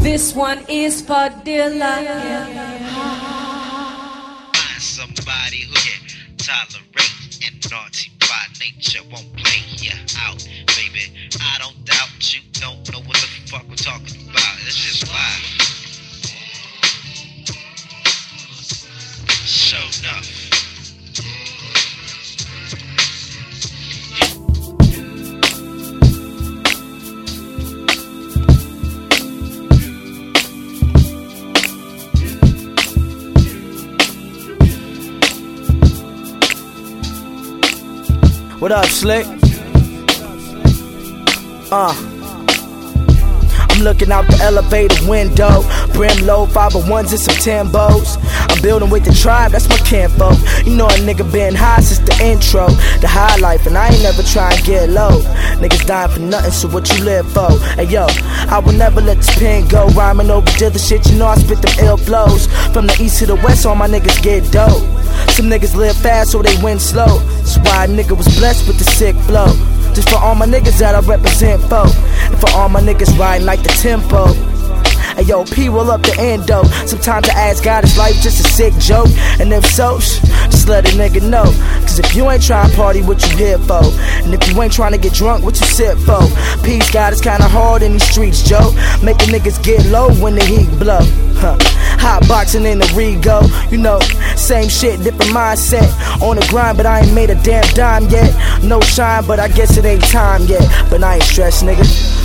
This one is for Dilla. Find somebody who can tolerate and naughty by nature won't play you out, baby. I don't doubt you don't know what the fuck we're talking about. It's just live. Show enough. What up, Slick? I'm looking out the elevator window, brim low, 501s and some Timbos. I'm building with the tribe, that's my kinfolk. You know a nigga been high since the intro, the high life, and I ain't never try and get low. Niggas dying for nothing, so what you live for? Hey yo, I will never let this pen go, rhyming over the shit, you know I spit them ill flows. From the east to the west, all my niggas get dope. Some niggas live fast, so they win slow. That's why a nigga was blessed with the sick flow. Just for all my niggas that I represent for, and for all my niggas riding like the tempo. Hey yo, P, roll up the endo. Sometimes I ask God, is life just a sick joke? And if so, just let a nigga know. Cause if you ain't trying to party, what you here for? And if you ain't trying to get drunk, what you sit for? Peace, God, it's kinda hard in these streets, Joe. Making niggas get low when the heat blow. Hot boxing in the Rego, you know, same shit, different mindset. On the grind, but I ain't made a damn dime yet. No shine, but I guess it ain't time yet. But I ain't stressed, nigga.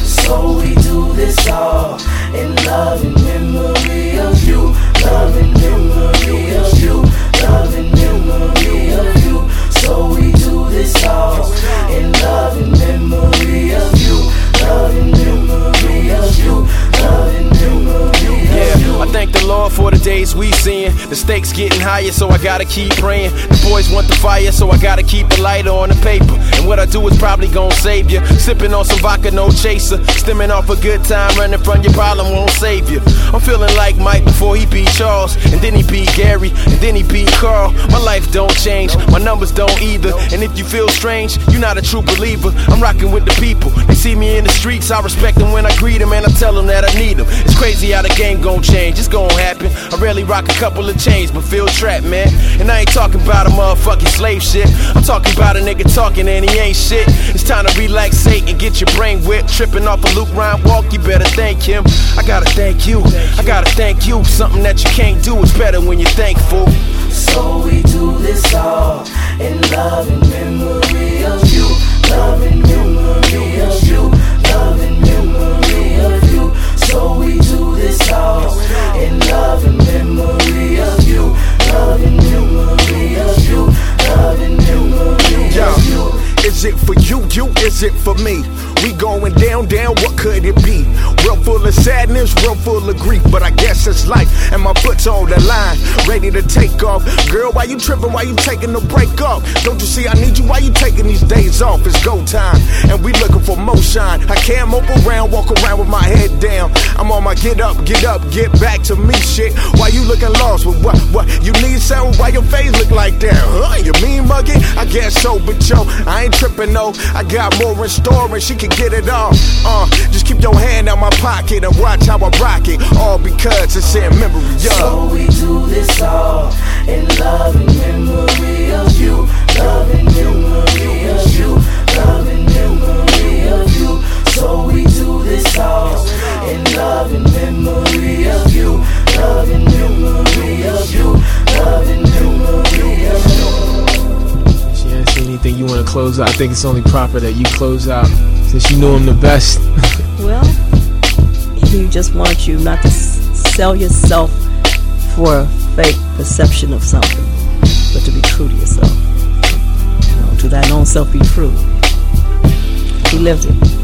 So we do this all in love and memory of you. Love and memory of you. Love and memory of you. So we do this all in love and memory of you. Love and memory of you. Love and memory of you. I thank the Lord for the days we seeing. The stakes getting higher, so I gotta keep praying. The boys want the fire, so I gotta keep the lighter on the paper. And what I do is probably gon' save you. Sipping on some vodka, no chaser. Stemming off a good time, running from your problem won't save you. I'm feeling like Mike before he beat Charles, and then he beat Gary, and then he beat Carl. My life don't change, my numbers don't either. And if you feel strange, you're not a true believer. I'm rocking with the people. They see me in the streets, I respect them when I greet them, and I tell them that I need them. It's crazy how the game gon' change, it's gon' happen. I rarely rock a couple of chains, but feel trapped, man. And I ain't talking about a motherfucking slave shit. I'm talking about a nigga talking and he ain't shit. It's time to relaxate and get your brain whipped. Tripping off a Luke Ryan walk, you better thank him. I gotta thank you, I gotta thank you. Something that you can't do is better when you're thankful. So we do this all in love and memory of you. Love and memory of you. Love and memory of you. So we do this all in love and memory of you. Love and memory of you. Love and memory of you. Is it for you, is it for me? We going down, what could it be? Real full of sadness, real full of grief, but I guess it's life, and my foot's on the line, ready to take off. Girl, why you tripping, why you taking the break off? Don't you see I need you, why you taking these days off? It's go time, and we looking for more shine. I can't mope around, walk around with my head down. I'm on my get up, get back to me shit. Why you looking lost? With what? You need something? Why your face look like that? Huh? You mean mugging? I guess so, but yo, I ain't tripping, no. I got more in store and she can get it all. Just keep your hand out my pocket and watch how I rock it. All because it's in memory of. So we do this all in love and memory of you. Love and memory of you. Love and memory of you. So we do this all in love and memory of you. Love and memory of you. Love and memory of you. She didn't say anything you want to close out. I think it's only proper that you close out since you know him the best. Well, he just wants you not to sell yourself for a fake perception of something, but to be true to yourself. You know, to thine own self be true. He lived it.